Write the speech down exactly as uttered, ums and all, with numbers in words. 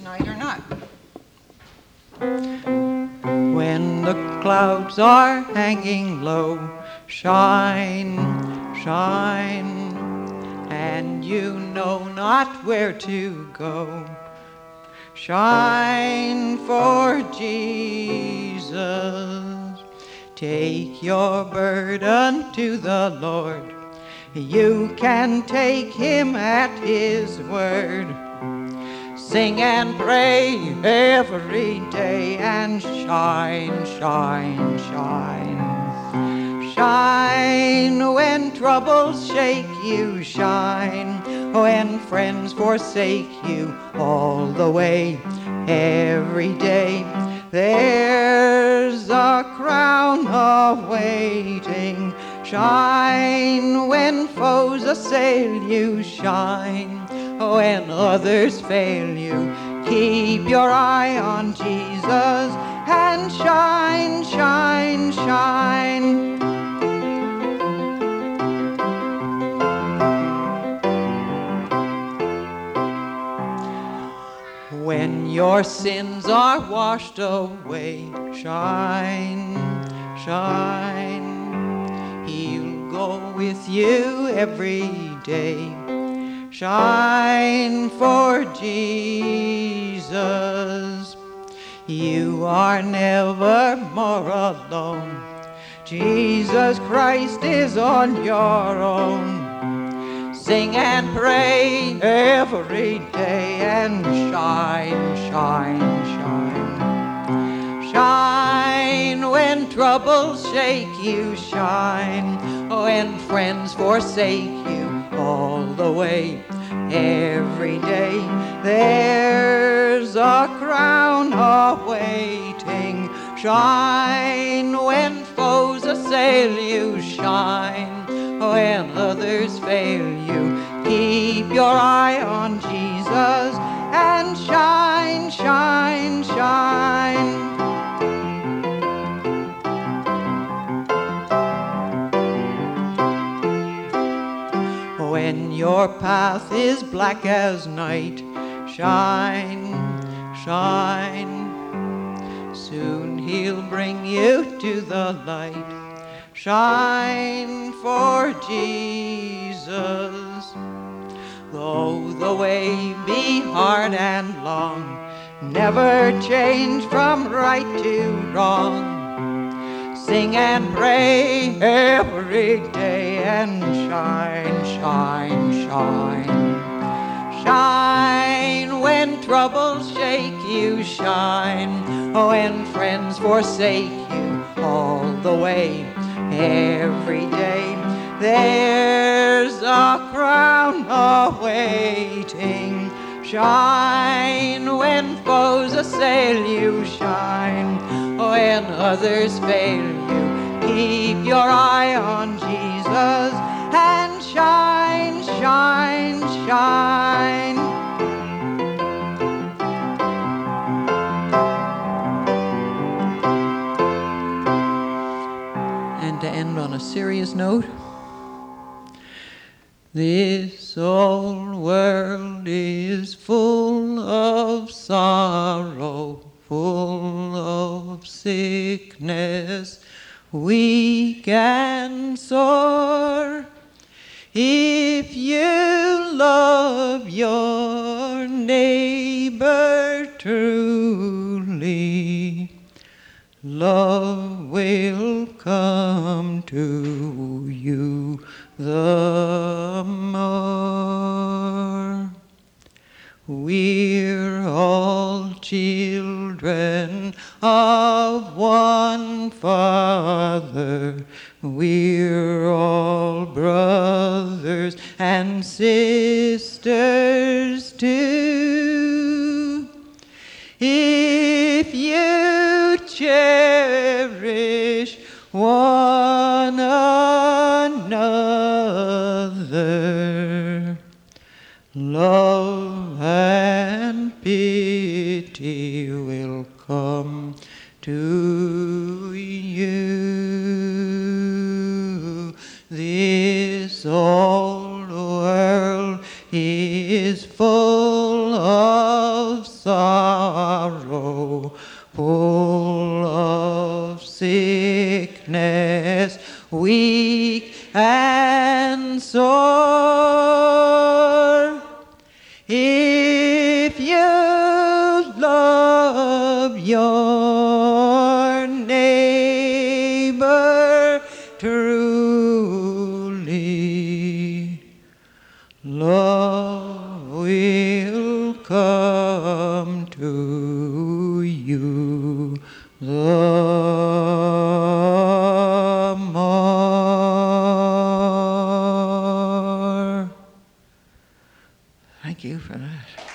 tonight or not. When the clouds are hanging low, shine, shine, and you know not where to go. Shine for Jesus. Take your burden to the Lord. You can take him at his word. Sing and pray every day and shine, shine, shine. Shine when troubles shake you, shine when friends forsake you all the way, every day. There's a crown awaiting. Shine when foes assail you, shine when others fail you. Keep your eye on Jesus and shine, shine, shine. When your sins are washed away, shine, shine. He'll go with you every day. Shine for Jesus. You are never more alone. Jesus Christ is on your own. Sing and pray every day and shine, shine, shine. Shine when troubles shake you, shine when friends forsake you all the way, every day. There's a crown awaiting. Shine when foes assail you, shine when others fail you. Keep your eye on Jesus and shine, shine, shine. When your path is black as night, shine, shine. Soon he'll bring you to the light. Shine for Jesus. Though the way be hard and long, never change from right to wrong. Sing and pray every day and shine, shine, shine. Shine when troubles shake you, shine when friends forsake you all the way, every day. There's a crown awaiting. Shine when foes assail you, shine when others fail you. Keep your eye on Jesus and shine, shine, shine. And to end on a serious note, this old world is full of sorrow, full of sickness, weak and sore. If you love your neighbor truly, love will come to you the more. We're all children of one Father. We're all brothers and sisters too. If you cherish one another, love and pity will come to you. This old world is full of sorrow, full of sickness, weak and sore. If you love your neighbor truly, love will come to you the more. Thank you for that.